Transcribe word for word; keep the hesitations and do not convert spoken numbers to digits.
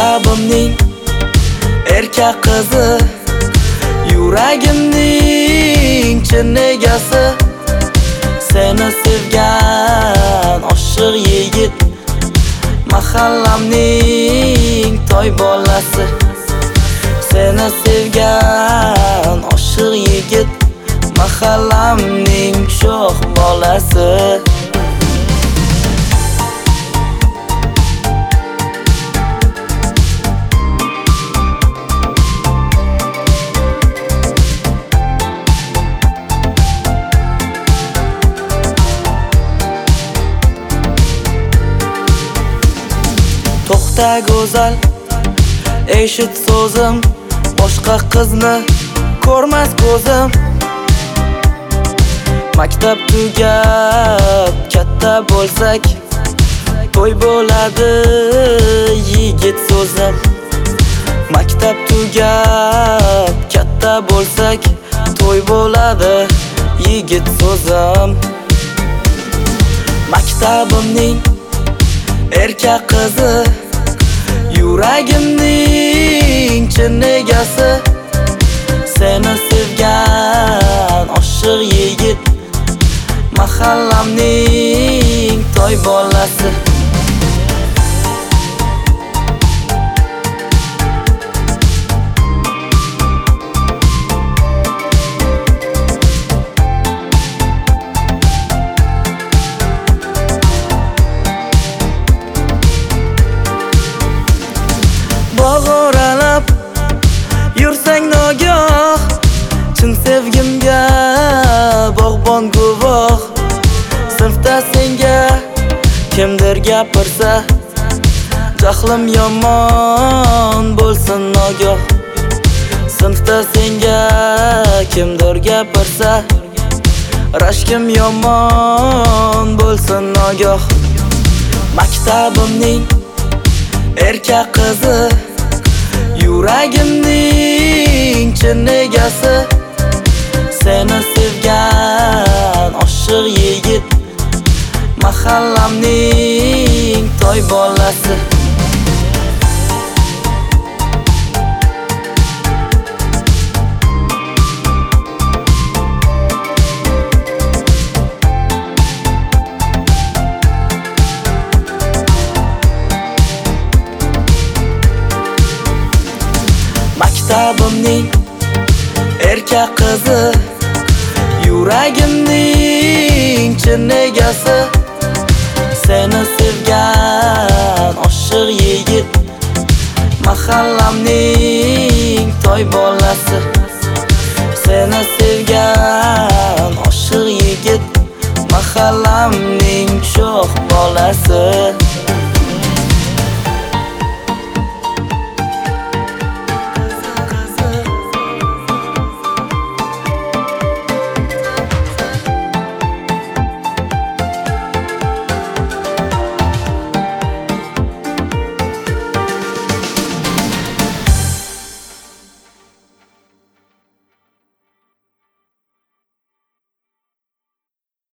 Maktabimning erkak qizi, yuragimning chin egasi, seni sevgan oshiq yigit, mahallamning toy bolasi. Seni sevgan oshiq yigit, mahallamning sho'x bolasi. To'xta go'zal, eshit so'zim, boshqa qizni ko'rmas ko'zim. Maktab tugab katta bo'lsak, to'y bo'ladi yigit so'zim. Maktab tugab katta bo'lsak, to'y bo'ladi yigit so'zim. Maktabimning erkak qizi, yuragimning chin egasi, seni sevgan oshiq yigit, mahallamning toy bolasi. Bog' oralab yursang nogoh, chin sevgimga bog'bon guvoh. Sinfda senga kimdir gapirsa, jahlim yomon bo'lsin nogoh. Sinfda senga kimdir gapirsa, rashkim yomon bo'lsin nogoh. Maktabimning erkak qizi, yuragimning chin egasi, seni sevgan oshiq yigit, mahallamning toy bolasi. Maktabimning erkak qizi, yuragimning chin egasi, seni sevgan oshiq yigit, mahallamning toy bolasi. Seni sevgan oshiq yigit, mahallamning sho'x bolasi.